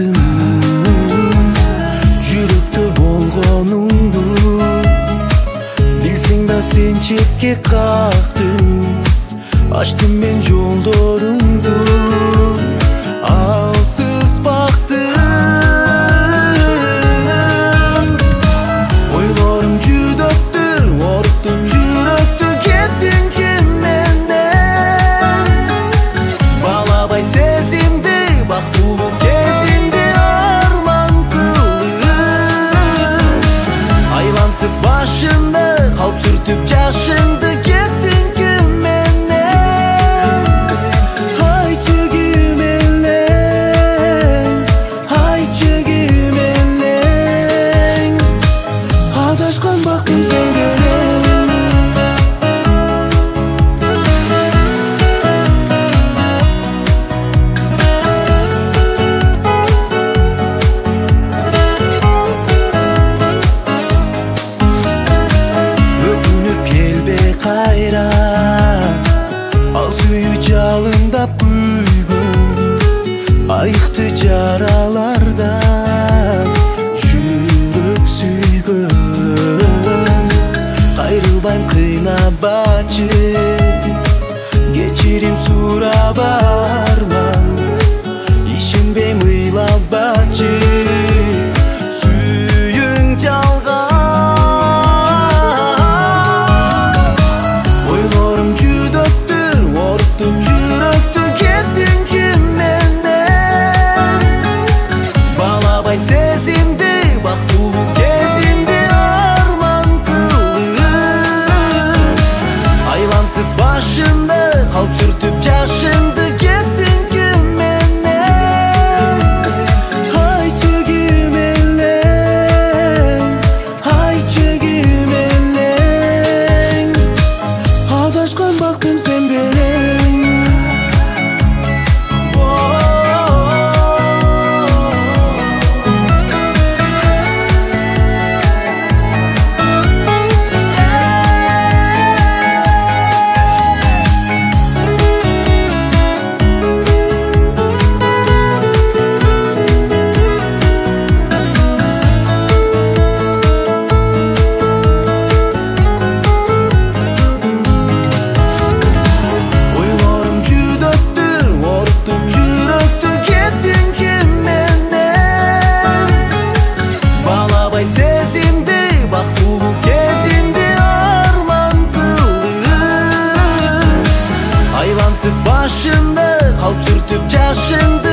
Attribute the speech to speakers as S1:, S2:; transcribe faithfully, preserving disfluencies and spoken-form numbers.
S1: кактым, жүрөктө болгонуңду билсең да сен четке кактың. Ачтым мен жолдоруңду, алсыз бактым. Ойлорум жүдөктү, оруктуп жүрөктү, кеттиң ким менден. Балабай сезимди, бактылуу кезимди арман кылып. Айлантып башымды, калп сүртүп жашымды, кеттиң ким менден. Айтчы ким элең, айтчы ким элең. Адашкан бактым сен белең. Өкүнүп келбе кайра, ал сүйүү жалындап күйгөн, айыкты жаралардан жүрөк сүйгөн. Кайрылбайм, кыйнабачы, кечирим сурап арман. Ишенбейм, ыйлабачы, сүйүң жалган. Ойлорум жүдөктү, оруктуп жүрөктү, кеттиң ким менден. Балабай сезимди, бактылуу кезимди арман кылып. Айлантып башымды, калп сүртүп жашымды, кеттиң ким менден. Айтчы ким элең, айтчы ким элең. Адашкан бактым сен белең. Ойлорум жүдөктү, оруктуп жүрөктү, кеттиң ким менден. Балабай сезимди, бактылуу кезимди арман кылып. Айлантып башымды, калп сүртүп жашымды,